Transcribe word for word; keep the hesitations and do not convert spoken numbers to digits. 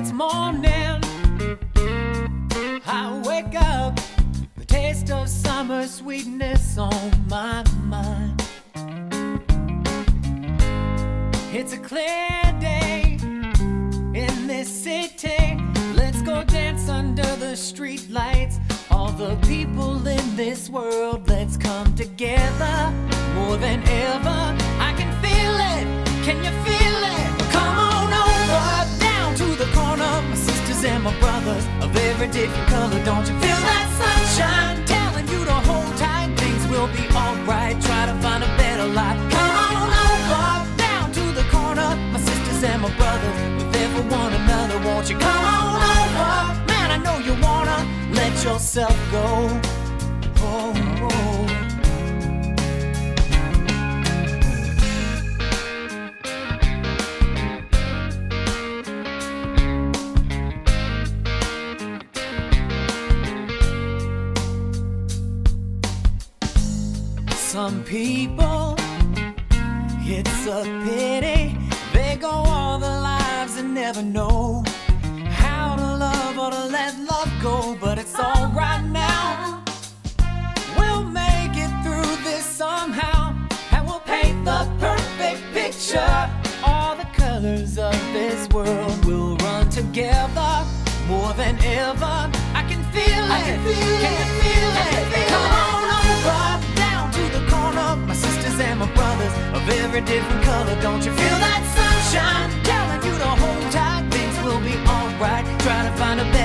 it's morning, I wake up, the taste of summer sweetness on my mind. It's a clear day in this city. Let's go dance under the street lights. All the people in this world, let's come together more than ever. I can feel it, can you feel it? Come on over, down to the corner. My sisters and my brothers of every different color. Don't you feel that sunshine telling you to hold tight? Things will be alright, try to find a better life. Come on over, down to the corner. My sisters and my brothers, we're there for one another. Won't you come on over? Man, I know you wanna let yourself go. Oh, oh. Some people, it's a pity, they go all their lives and never know how to love or to let love go. But it's alright now, we'll make it through this somehow, and we'll paint the perfect picture. All the colors of this world will run together more than ever. I can feel it, I can feel can it, you feel it? Feel Come it. on over, down to the corner. My sisters and my brothers of every different color. Don't you feel that sunshine telling you to hold tight? Things will be alright, try to find a better